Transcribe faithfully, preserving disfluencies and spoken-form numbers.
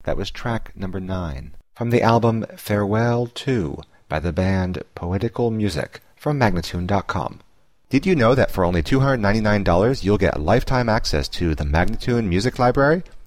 That was track number nine, from the album Farewell To by the band Poetical Music from Magnatune dot com. Did you know that for only two hundred ninety-nine dollars you'll get lifetime access to the Magnatune Music Library?